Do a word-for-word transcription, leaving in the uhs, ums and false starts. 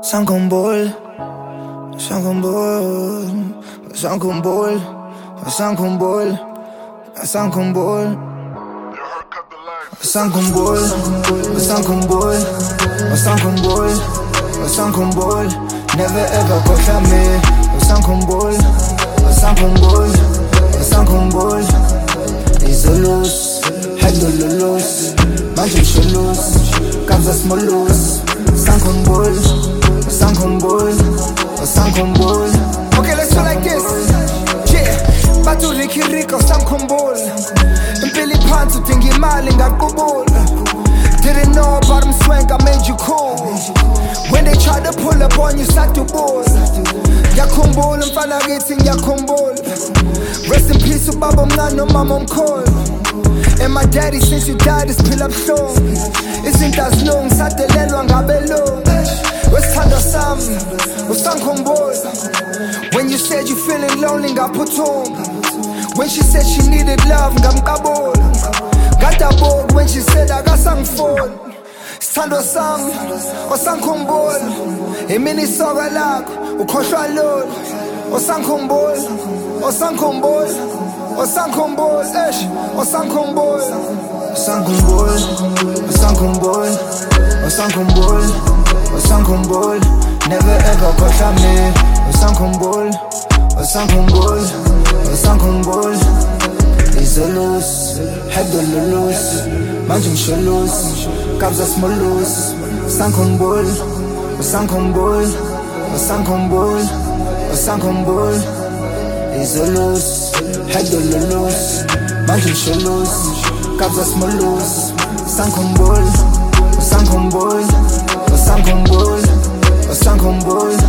Sankumbol, Sankumbol, Sankumbol, Sankumbol, Sankumbol, Sankumbol, Sankumbol, Sankumbol, Sankumbol, never ever kocha me. Sankumbol, Sankumbol, Sankumbol, izolus, hedolulus, manje sholus, kabza smolus. Sankumbol, Sankumbol, Sankumbol. Okay, let's go like this. Yeah, batu rikiriko Sankumbol. Impili phansi udinga imali ngaqubula. Didn't know about them swank, I made you cool. When they tried to pull up on you, satubula. Ngiyakhumbula mfana kithi ngiyakhumbula. Rest in peace ubaba omncane nomama omkhulu. And my daddy, since you died, is pill up strong. Izinto azilungi sadelelwa ngabelungu. Wesithando sami uSankumbol. When you said you feeling lonely ngaphuthuma. When she said she needed love ngamqabula. Ngadabuka when she said akasangifuni. Sithando sami uSankumbol. Imini isoka lakho ukhohlwa lolo. uSankumbol, uSankumbol, uSankumbol, eish, uSankumbol. Sankumbol, Sankumbol, Sankumbol, Sankumbol, never ever kocha me. Sankumbol, Sankumbol, Sankumbol, izolus, hedolulus, manje sholus, kabza smolus. Sankumbol, Sankumbol, Sankumbol, Sankumbol, izolus, hedolulus, manje sholus, kabza smolus. Sankumbol, Sankumbol, Sankumbol, Sankumbol.